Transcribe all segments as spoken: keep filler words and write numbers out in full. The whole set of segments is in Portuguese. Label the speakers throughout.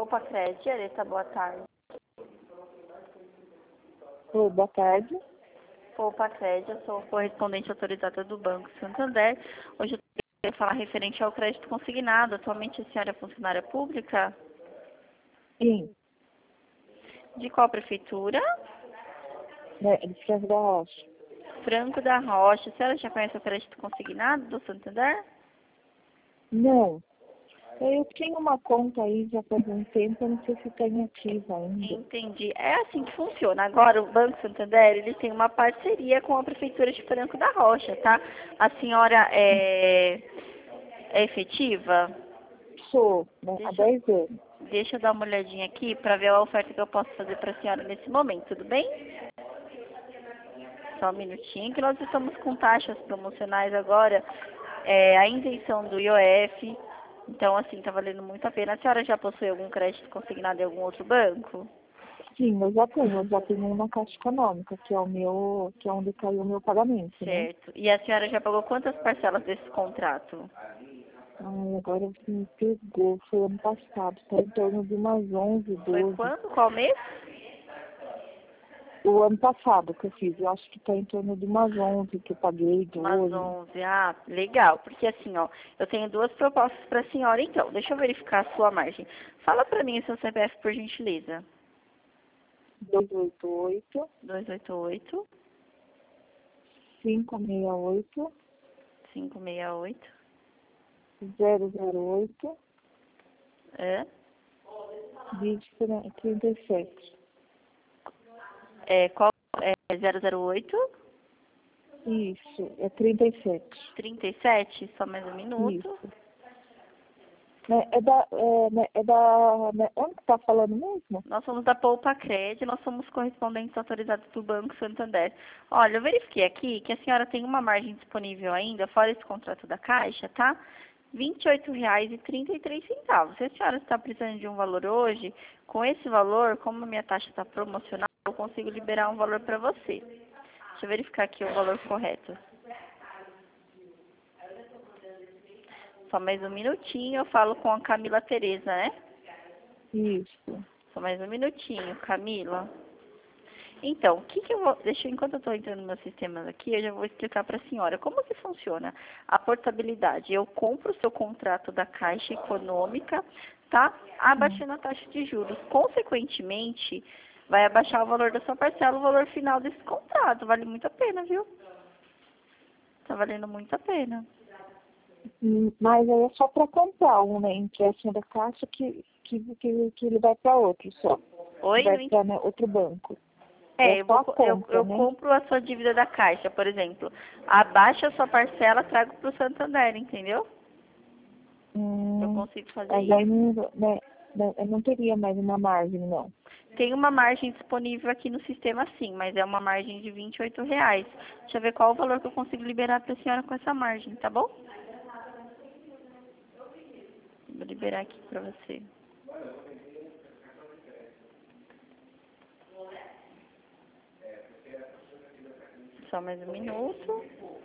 Speaker 1: Poupa Crédito, Areta, boa tarde.
Speaker 2: Oi, boa tarde.
Speaker 1: Poupa Crédito, eu sou correspondente autorizada do Banco Santander. Hoje eu quero falar referente ao crédito consignado. Atualmente a senhora é funcionária pública?
Speaker 2: Sim,
Speaker 1: De qual prefeitura?
Speaker 2: né, de Franco da Rocha.
Speaker 1: Franco da Rocha. A senhora já conhece o crédito consignado do Santander?
Speaker 2: Não, eu tinha uma conta aí já faz um tempo, eu não sei se está inativa ainda.
Speaker 1: Entendi. É assim que funciona. Agora, o Banco Santander, ele tem uma parceria com a Prefeitura de Franco da Rocha, tá? A senhora é, é efetiva?
Speaker 2: Sou, né, há
Speaker 1: Deixa,
Speaker 2: dez anos.
Speaker 1: deixa eu dar uma olhadinha aqui para ver a oferta que eu posso fazer para a senhora nesse momento, tudo bem? Só um minutinho, que nós estamos com taxas promocionais agora, é, a isenção do I O F, então assim, tá valendo muito a pena. A senhora já possui algum crédito consignado em algum outro banco?
Speaker 2: Sim, eu já tenho, eu já tenho uma Caixa Econômica, que é o meu, que é onde caiu o meu pagamento, né?
Speaker 1: Certo. E a senhora já pagou quantas parcelas desse contrato?
Speaker 2: Ai, agora você me pegou, foi ano passado, está em torno de umas onze,
Speaker 1: Foi
Speaker 2: doze.
Speaker 1: quando? Qual mês?
Speaker 2: O ano passado que eu fiz, eu acho que está em torno de umas onze que eu paguei,
Speaker 1: Umas
Speaker 2: doze.
Speaker 1: onze. Ah, legal. Porque assim, ó, eu tenho duas propostas para a senhora, então. Deixa eu verificar a sua margem. Fala para mim o seu C P F, por gentileza.
Speaker 2: dois oito oito,
Speaker 1: dois oito oito,
Speaker 2: cinco seis oito,
Speaker 1: cinco seis oito.
Speaker 2: zero zero oito,
Speaker 1: É?
Speaker 2: dígito trinta e sete.
Speaker 1: É, qual é zero zero oito,
Speaker 2: Isso, é trinta e sete.
Speaker 1: trinta e sete, só mais um minuto.
Speaker 2: Isso. Né, É da, é, né, é da, né, onde que tá falando mesmo?
Speaker 1: Nós somos da Poupa Cred, nós somos correspondentes autorizados do Banco Santander. Olha, eu verifiquei aqui que a senhora tem uma margem disponível ainda, fora esse contrato da Caixa, tá? vinte e oito reais e trinta e três centavos. Se a senhora está precisando de um valor hoje, com esse valor, como a minha taxa está promocional, eu consigo liberar um valor para você. Deixa eu verificar aqui o valor correto. Só mais um minutinho, eu falo com a Camila Tereza, né?
Speaker 2: Isso.
Speaker 1: Só mais um minutinho, Camila. Então, o que que eu vou... Deixa eu, enquanto eu estou entrando nos meus sistemas aqui, eu já vou explicar para a senhora como que funciona a portabilidade. Eu compro o seu contrato da Caixa Econômica, tá?
Speaker 2: Hum.
Speaker 1: Abaixando a taxa de juros. Consequentemente, vai abaixar o valor da sua parcela, o valor final desse contrato. Vale muito a pena, viu? Tá valendo muito a pena.
Speaker 2: Hum, Mas aí é só para comprar um, né, empréstimo da Caixa que, que, que, que ele vai para outro só.
Speaker 1: Oi?
Speaker 2: Vai
Speaker 1: Não ent-
Speaker 2: para, né, outro banco. É
Speaker 1: É, eu,
Speaker 2: só
Speaker 1: vou,
Speaker 2: a
Speaker 1: co- eu,
Speaker 2: compra,
Speaker 1: eu
Speaker 2: né?
Speaker 1: compro a sua dívida da Caixa, por exemplo. Abaixa a sua parcela, trago para o Santander, entendeu? Eu
Speaker 2: Hum,
Speaker 1: consigo fazer
Speaker 2: mas aí
Speaker 1: isso.
Speaker 2: não, né, não, eu não teria mais uma margem, não.
Speaker 1: Tem uma margem disponível aqui no sistema sim, mas é uma margem de vinte e oito reais. Deixa eu ver qual o valor que eu consigo liberar para a senhora com essa margem, tá bom? Vou liberar aqui para você. Só mais um minuto.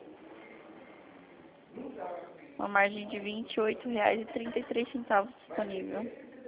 Speaker 1: Uma margem de vinte e oito reais e trinta e três centavos disponível.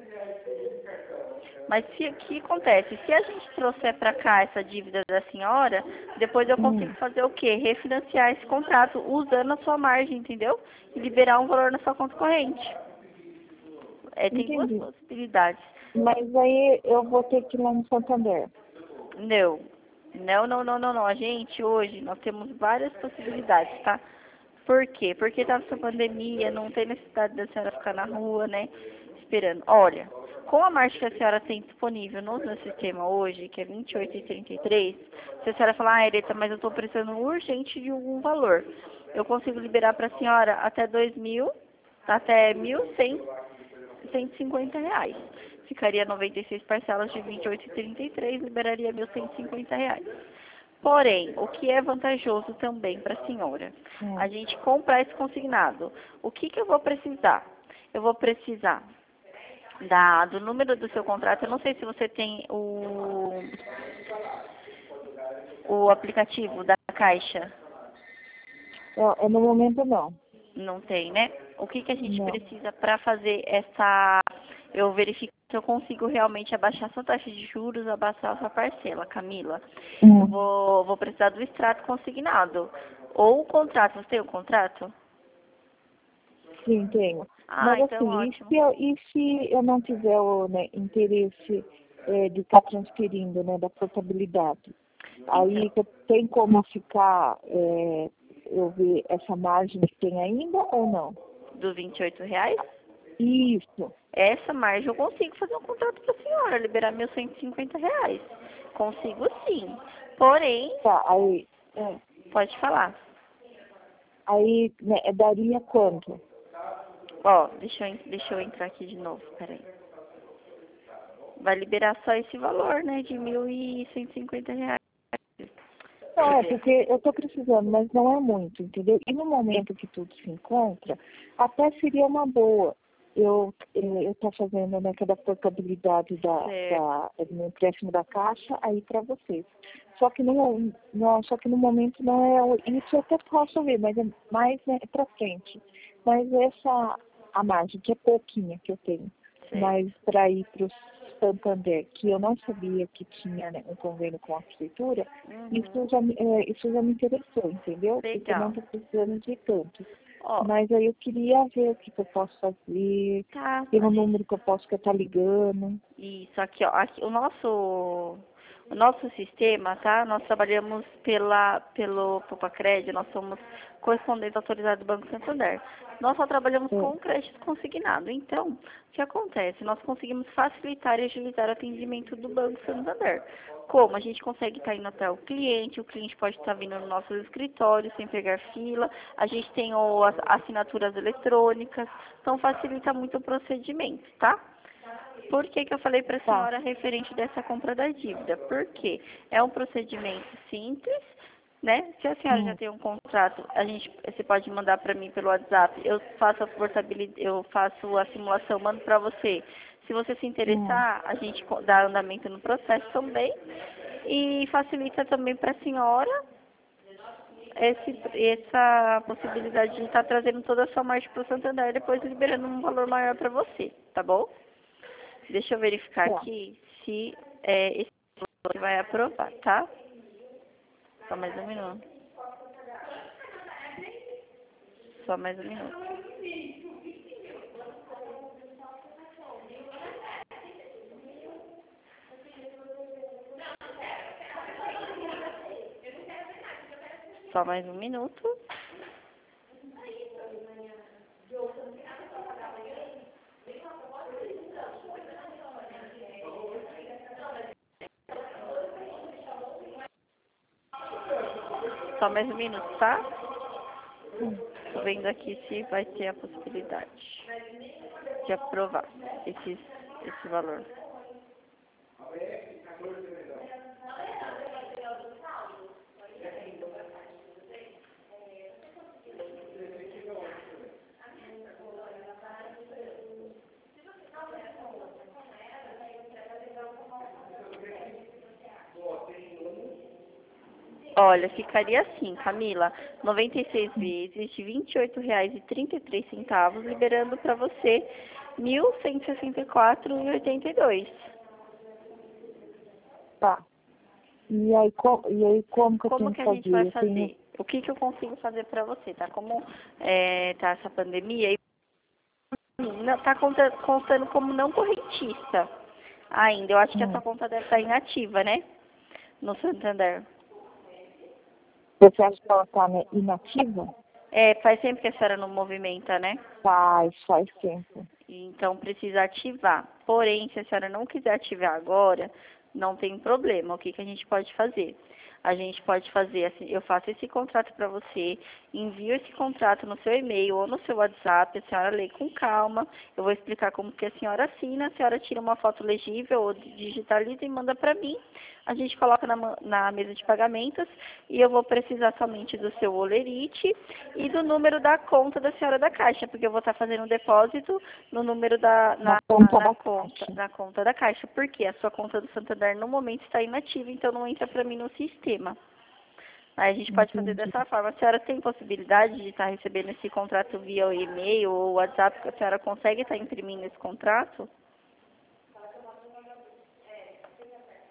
Speaker 1: Mas se, o que acontece? Se a gente trouxer para cá essa dívida da senhora, depois eu consigo
Speaker 2: Hum,
Speaker 1: fazer o quê? Refinanciar esse contrato usando a sua margem, entendeu? E liberar um valor na sua conta corrente. É, tem duas
Speaker 2: entendi.
Speaker 1: possibilidades.
Speaker 2: Mas aí eu vou ter que ir lá no Santander.
Speaker 1: Não. Não, não, não, não, não. A gente hoje, nós temos várias possibilidades, tá? Por quê? Porque tá nessa pandemia, não tem necessidade da senhora ficar na rua, né? Esperando. Olha, com a margem que a senhora tem disponível no meu sistema hoje, que é vinte e oito e trinta e três, se a senhora falar, ah, Ereta, mas eu tô precisando urgente de algum valor, eu consigo liberar para a senhora até dois mil, até mil cem cento e cinquenta reais. Ficaria noventa e seis parcelas de vinte e oito e trinta e três, liberaria mil cento e cinquenta reais. Porém, o que é vantajoso também para a senhora? A
Speaker 2: Hum.
Speaker 1: gente comprar esse consignado. O que que eu vou precisar? Eu vou precisar da, do número do seu contrato. Eu não sei se você tem o, o aplicativo da Caixa.
Speaker 2: Eu, eu, no momento, não.
Speaker 1: Não tem, né? O que que a gente
Speaker 2: Não.
Speaker 1: precisa para fazer essa... eu verifico se eu consigo realmente abaixar sua taxa de juros, abaixar sua parcela, Camila.
Speaker 2: Hum.
Speaker 1: Eu vou, vou precisar do extrato consignado. Ou o contrato. Você tem o contrato?
Speaker 2: Sim, tenho.
Speaker 1: Ah,
Speaker 2: Mas
Speaker 1: então
Speaker 2: assim, e
Speaker 1: ótimo.
Speaker 2: se eu, e se eu não tiver o né, interesse é, de estar transferindo, né, da portabilidade? Aí
Speaker 1: Então,
Speaker 2: tem como ficar, é, eu ver essa margem que tem ainda ou não?
Speaker 1: dos vinte e oito reais?
Speaker 2: Isso.
Speaker 1: Essa margem eu consigo fazer um contrato para a senhora, liberar meus cento e cinquenta reais. Consigo sim. Porém,
Speaker 2: Tá, aí, é,
Speaker 1: pode falar.
Speaker 2: aí né, daria quanto?
Speaker 1: Ó, deixa eu, en- deixa eu entrar aqui de novo, peraí. Vai liberar só esse valor, né, de mil e cento e cinquenta reais. Deixa
Speaker 2: Não,
Speaker 1: eu
Speaker 2: é
Speaker 1: ver.
Speaker 2: porque eu estou precisando, mas não é muito, entendeu? E no momento que tudo se encontra, até seria uma boa eu eu estar fazendo né, cada portabilidade da,
Speaker 1: Certo.
Speaker 2: da, do meu empréstimo da Caixa aí para vocês. Só que no, não, só que no momento não é o- isso eu até posso ver, mas é mais né, para frente. Mas essa a margem, que é pouquinha que eu tenho,
Speaker 1: Certo.
Speaker 2: mas para ir para o Santander, que eu não sabia que tinha né, um convênio com a prefeitura,
Speaker 1: Uhum.
Speaker 2: isso já, me- é, isso já me interessou, entendeu? Porque eu não
Speaker 1: Legal.
Speaker 2: estou precisando de tanto.
Speaker 1: Ó,
Speaker 2: Mas aí eu queria ver o que, que eu posso fazer,
Speaker 1: tá.
Speaker 2: tem
Speaker 1: A
Speaker 2: um
Speaker 1: gente
Speaker 2: número que eu posso estar ligando.
Speaker 1: Isso, aqui, ó, aqui, o nosso, o nosso sistema, tá? Nós trabalhamos pela, pelo Popacred, nós somos correspondentes autorizados do Banco Santander. Nós só trabalhamos
Speaker 2: É,
Speaker 1: com crédito consignado. Então, o que acontece? Nós conseguimos facilitar e agilizar o atendimento do Banco Santander. Como? A gente consegue estar indo até o cliente, o cliente pode estar vindo no nosso escritório sem pegar fila, a gente tem o, as assinaturas eletrônicas, então facilita muito o procedimento, tá? Por que que eu falei para a
Speaker 2: tá.
Speaker 1: senhora referente dessa compra da dívida? Porque é um procedimento simples, né? Se a senhora já
Speaker 2: Hum,
Speaker 1: tem um contrato, a gente, você pode mandar para mim pelo WhatsApp, eu faço a portabilidade, eu faço a simulação, mando para você. Se você se
Speaker 2: hum,
Speaker 1: interessar, a gente co- dá andamento no processo também e facilita também para a senhora esse, essa possibilidade de estar trazendo toda a sua margem para o Santander e depois liberando um valor maior para você, tá bom? Deixa eu verificar
Speaker 2: tá.
Speaker 1: aqui se é, esse valor vai aprovar, tá? Só mais um minuto. Só mais um minuto. Só mais um minuto. Só mais um minuto, tá?
Speaker 2: Hum.
Speaker 1: Tô vendo aqui se vai ter a possibilidade de aprovar esse, esse valor. Olha, ficaria assim, Camila, noventa e seis vezes de vinte e oito reais e trinta e três centavos, liberando para você mil cento e sessenta e quatro reais e oitenta e dois.
Speaker 2: Tá. E aí, co, e aí como que eu
Speaker 1: Como
Speaker 2: tenho que
Speaker 1: que a gente vai
Speaker 2: fazer? Eu tenho.
Speaker 1: fazer? O que que eu consigo fazer para você, tá? Como é, tá essa pandemia, e não tá conta- contando como não correntista ainda. Eu acho que a
Speaker 2: Hum.
Speaker 1: sua conta deve estar inativa, né? No Santander.
Speaker 2: Você acha que ela está né, inativa?
Speaker 1: É, faz tempo que a senhora não movimenta, né?
Speaker 2: Faz, faz tempo.
Speaker 1: Então precisa ativar. Porém, se a senhora não quiser ativar agora, não tem problema. O que que a gente pode fazer? A gente pode fazer assim, eu faço esse contrato para você, envio esse contrato no seu e-mail ou no seu WhatsApp, a senhora lê com calma, eu vou explicar como que a senhora assina, a senhora tira uma foto legível ou digitaliza e manda para mim, a gente coloca na, ma- na mesa de pagamentos e eu vou precisar somente do seu olerite e do número da conta da senhora da Caixa, porque eu vou estar fazendo um depósito no número da,
Speaker 2: Na
Speaker 1: na,
Speaker 2: conta
Speaker 1: na
Speaker 2: da
Speaker 1: conta,
Speaker 2: Caixa.
Speaker 1: na conta da Caixa, porque a sua conta do Santander no momento está inativa, então não entra para mim no sistema. Aí a gente pode fazer
Speaker 2: Entendi.
Speaker 1: dessa forma. A senhora tem possibilidade de estar recebendo esse contrato via e-mail ou WhatsApp, que a senhora consegue estar imprimindo esse contrato?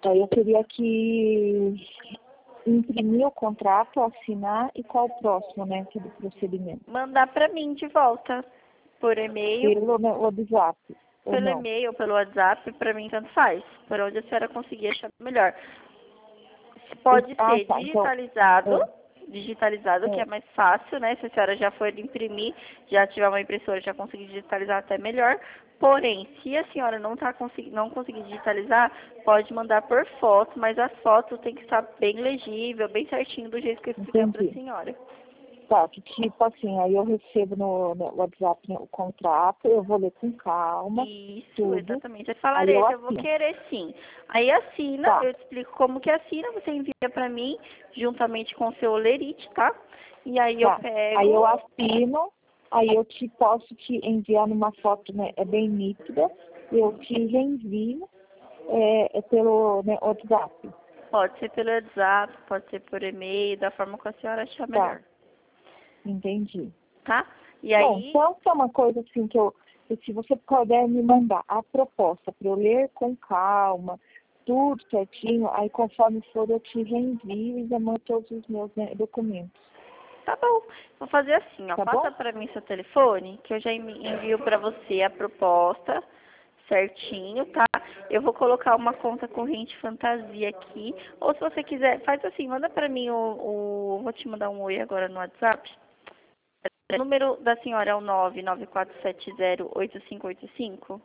Speaker 2: Aí eu teria que imprimir o contrato, assinar e qual o próximo, né, aqui do procedimento?
Speaker 1: Mandar para mim de volta, por e-mail,
Speaker 2: Pelo né, WhatsApp, ou
Speaker 1: pelo
Speaker 2: não?
Speaker 1: e-mail, pelo WhatsApp, para mim tanto faz, por onde a senhora conseguir achar melhor. Pode
Speaker 2: Ah,
Speaker 1: ser
Speaker 2: tá, então,
Speaker 1: digitalizado,
Speaker 2: é,
Speaker 1: digitalizado, que é
Speaker 2: é,
Speaker 1: mais fácil, né? Se a senhora já for imprimir, já tiver uma impressora, já conseguir digitalizar até melhor. Porém, se a senhora não tá consegui, não conseguir digitalizar, pode mandar por foto, mas as fotos tem que estar bem legível, bem certinho, do jeito que eu expliquei para a
Speaker 2: entendi.
Speaker 1: senhora.
Speaker 2: Tá, que tipo assim, aí eu recebo no, no WhatsApp né, o contrato, eu vou ler com calma,
Speaker 1: Isso,
Speaker 2: tudo,
Speaker 1: exatamente. Você fala,
Speaker 2: aí eu
Speaker 1: Areta, eu vou
Speaker 2: assino.
Speaker 1: querer sim. Aí assina,
Speaker 2: Tá,
Speaker 1: eu te explico como que assina, você envia pra mim, juntamente com o seu olerite, tá? E aí eu
Speaker 2: tá. Aí
Speaker 1: pego,
Speaker 2: eu assino, aí eu te posso te enviar numa foto, né, é bem nítida, eu te reenvio é, é pelo né, WhatsApp.
Speaker 1: pode ser pelo WhatsApp, pode ser por e-mail, da forma que a senhora achar
Speaker 2: Tá,
Speaker 1: melhor,
Speaker 2: entendi.
Speaker 1: tá? E
Speaker 2: Bom,
Speaker 1: aí,
Speaker 2: então é uma coisa assim que eu, que se você puder me mandar a proposta para eu ler com calma, tudo certinho, aí conforme for eu te reenvio e já mando todos os meus né, documentos,
Speaker 1: tá bom. Vou fazer assim, ó,
Speaker 2: tá
Speaker 1: passa
Speaker 2: bom?
Speaker 1: pra mim seu telefone, que eu já envi- envio pra você a proposta, certinho, tá? Eu vou colocar uma conta corrente fantasia aqui. Ou se você quiser, faz assim, manda pra mim o, o... Vou te mandar um oi agora no WhatsApp. O número da senhora é o nove nove quatro sete zero oito cinco oito cinco.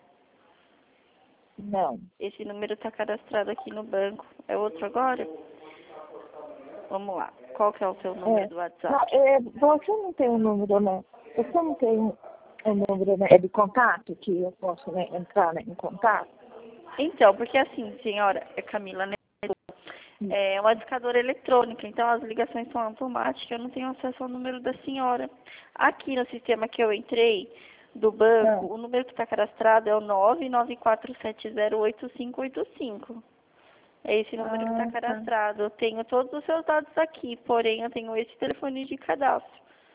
Speaker 2: Não.
Speaker 1: Esse número está cadastrado aqui no banco. É outro agora? Vamos lá. Qual que é o seu número
Speaker 2: É.
Speaker 1: do
Speaker 2: Não,
Speaker 1: WhatsApp?
Speaker 2: é, você não tem um número, né? Você não tem um, um número né, de contato que eu posso né, entrar né, em contato?
Speaker 1: Então, porque assim, senhora, é Camila, né? É uma discadora eletrônica, então as ligações são automáticas, eu não tenho acesso ao número da senhora. Aqui no sistema que eu entrei, do banco,
Speaker 2: Não.
Speaker 1: o número que está cadastrado é o nove nove quatro sete zero oito cinco oito cinco. É esse número que está
Speaker 2: Ah, tá.
Speaker 1: cadastrado. Eu tenho todos os seus dados aqui, porém eu tenho esse telefone de cadastro.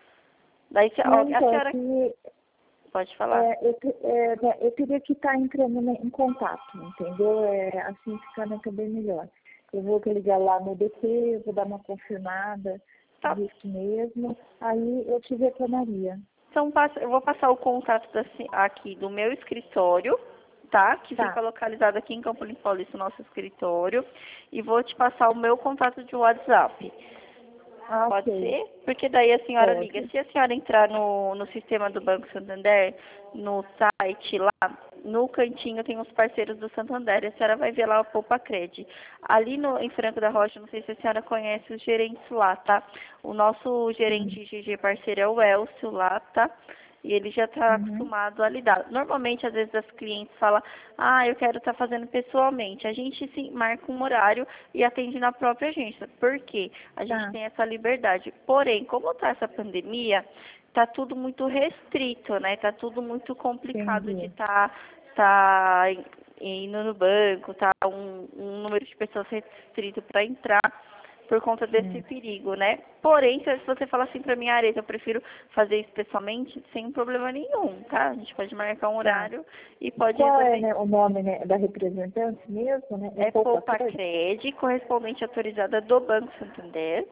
Speaker 1: Daí se- ó,
Speaker 2: Não,
Speaker 1: a
Speaker 2: então, é
Speaker 1: senhora
Speaker 2: que
Speaker 1: pode falar.
Speaker 2: é, eu, te- é, né, eu teria que estar entrando né, em contato, entendeu? É, assim fica né, também melhor. Eu vou ligar lá no D T, eu vou dar uma confirmada
Speaker 1: Tá.
Speaker 2: disso mesmo, aí eu te retornaria.
Speaker 1: Então passa- eu vou passar o contato da se- aqui do meu escritório, tá? Que fica
Speaker 2: Tá,
Speaker 1: localizado aqui em Campo Limpo Paulista, o nosso escritório. E vou te passar o meu contato de WhatsApp.
Speaker 2: ah,
Speaker 1: Pode
Speaker 2: ok,
Speaker 1: ser? Porque daí a senhora liga.
Speaker 2: pode.
Speaker 1: Se a senhora entrar no, no sistema do Banco Santander, no site lá, no cantinho tem os parceiros do Santander. A senhora vai ver lá o Poupa Cred. Ali no, em Franco da Rocha, não sei se a senhora conhece os gerentes lá, tá? O nosso
Speaker 2: Sim.
Speaker 1: gerente G G parceiro é o Elcio lá, tá? E ele já está
Speaker 2: Uhum.
Speaker 1: acostumado a lidar. Normalmente, às vezes, as clientes falam, ah, eu quero estar fazendo pessoalmente. A gente sim, marca um horário e atende na própria agência. Por quê? A gente
Speaker 2: Tá,
Speaker 1: tem essa liberdade. Porém, como está essa pandemia, está tudo muito restrito, né? Está tudo muito complicado de
Speaker 2: entendi.
Speaker 1: estar tá, tá indo no banco, tá um, um número de pessoas restrito para entrar por conta desse
Speaker 2: Hum.
Speaker 1: perigo, né? Porém, se você falar assim pra mim, Areta, eu prefiro fazer isso pessoalmente, sem problema nenhum, tá? A gente pode marcar um
Speaker 2: Tá.
Speaker 1: horário e pode
Speaker 2: Qual é
Speaker 1: resolver.
Speaker 2: né, o nome né, da representante mesmo? Né? É
Speaker 1: É
Speaker 2: Poupa
Speaker 1: Poupa
Speaker 2: Crédito?
Speaker 1: Cred, correspondente autorizada do Banco Santander.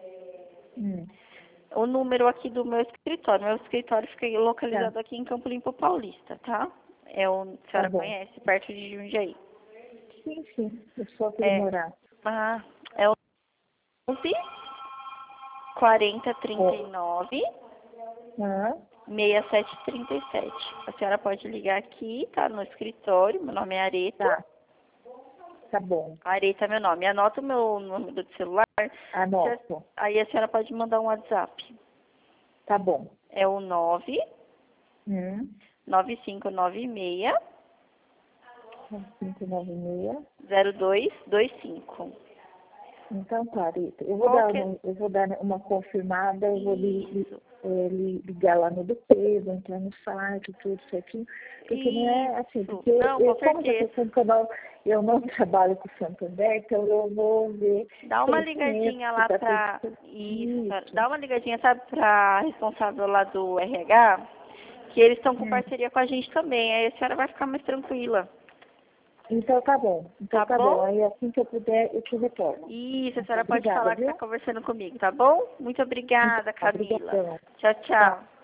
Speaker 2: Hum.
Speaker 1: O número aqui do meu escritório. Meu escritório fica
Speaker 2: Tá,
Speaker 1: localizado aqui em Campo Limpo Paulista, tá? É o, a
Speaker 2: tá
Speaker 1: senhora
Speaker 2: bom.
Speaker 1: conhece, perto de Jundiaí.
Speaker 2: Sim, sim, eu só queria
Speaker 1: É,
Speaker 2: morar.
Speaker 1: ah, é o onze, quarenta, trinta e
Speaker 2: É.
Speaker 1: nove.
Speaker 2: Ah,
Speaker 1: seis sete três sete. A senhora pode ligar aqui, tá? No escritório. Meu nome é Areta.
Speaker 2: tá, tá bom.
Speaker 1: Areta é meu nome. Anota o meu número de celular. Se a-
Speaker 2: Anoto.
Speaker 1: Aí a senhora pode mandar um WhatsApp.
Speaker 2: Tá bom.
Speaker 1: É o nove
Speaker 2: Hum.
Speaker 1: nove cinco nove seis
Speaker 2: cinco nove seis.
Speaker 1: zero dois dois cinco.
Speaker 2: Então, tá, Rita. Eu vou dar
Speaker 1: Qualquer...
Speaker 2: uma, eu vou dar uma confirmada, eu vou li, li,
Speaker 1: Isso.
Speaker 2: eh, li- ligar lá no D P, vou entrar no site, tudo certinho. Porque não é assim,
Speaker 1: Isso.
Speaker 2: porque
Speaker 1: Não,
Speaker 2: eu,
Speaker 1: com
Speaker 2: como já
Speaker 1: certeza.
Speaker 2: estou que eu não, eu não trabalho com o Santander, então eu vou ver
Speaker 1: Dá
Speaker 2: se é
Speaker 1: uma
Speaker 2: isso mesmo,
Speaker 1: ligadinha
Speaker 2: se
Speaker 1: lá
Speaker 2: está tudo
Speaker 1: pra...
Speaker 2: certo.
Speaker 1: Isso.
Speaker 2: Isso.
Speaker 1: Dá uma ligadinha, sabe, pra responsável lá do R H, que eles estão com
Speaker 2: Hum.
Speaker 1: parceria com a gente também. Aí a senhora vai ficar mais tranquila.
Speaker 2: Então tá bom. Então
Speaker 1: Tá
Speaker 2: tá,
Speaker 1: bom?
Speaker 2: bom. Aí assim que eu puder, eu te retorno.
Speaker 1: Isso, a senhora pode
Speaker 2: Obrigada,
Speaker 1: falar que
Speaker 2: viu?
Speaker 1: está conversando comigo, tá bom? Muito obrigada, Camila.
Speaker 2: Obrigadão.
Speaker 1: Tchau, tchau.